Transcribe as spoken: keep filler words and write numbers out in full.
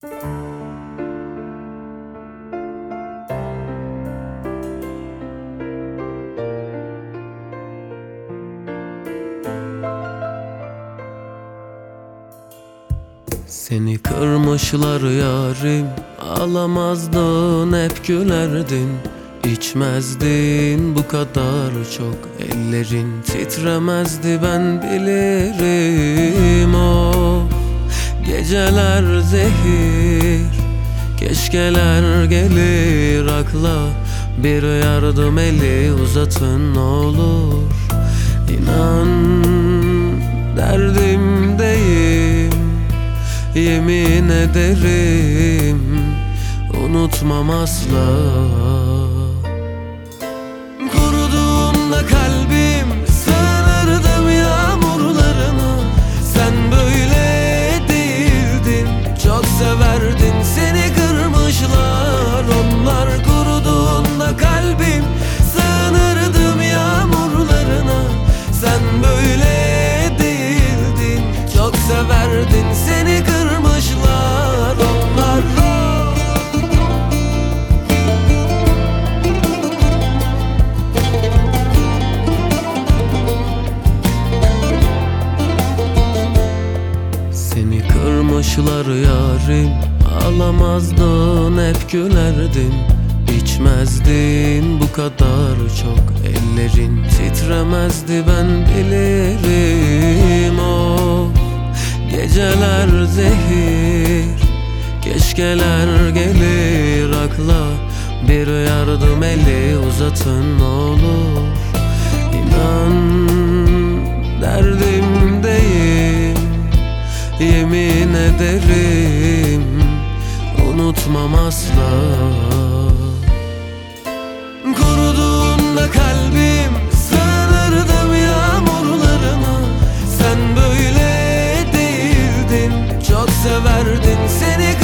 Seni kırmışlar yarim, ağlamazdın hep gülerdin. İçmezdin bu kadar çok, ellerin titremezdi ben bilirim. O geceler zehir, keşkeler gelir akla. Bir yardım eli uzatın olur, İnan derdimdeyim. Yemin ederim unutmam asla. Kuruduğunda kalbim sığınırdım yağmurlarına. Sen böyle değildin, çok severdin, seni kırmışlar onlar. Kuruduğunda kalbim sığınırdım yağmurlarına. Sen böyle değildin, çok severdin, seni kırmışlar onlar. Seni kırmışlar yarim, ağlamazdın hep gülerdin. İçmezdin bu kadar çok, ellerin titremezdi ben bilirim. O geceler zehir, keşkeler gelir akla. Bir yardım eli uzatın olur, İnan derdimdeyim. Yemin ederim unutmam asla. Kuruduğunda kalbim sığınırdım yağmurlarına. Sen böyle değildin, çok severdin, seni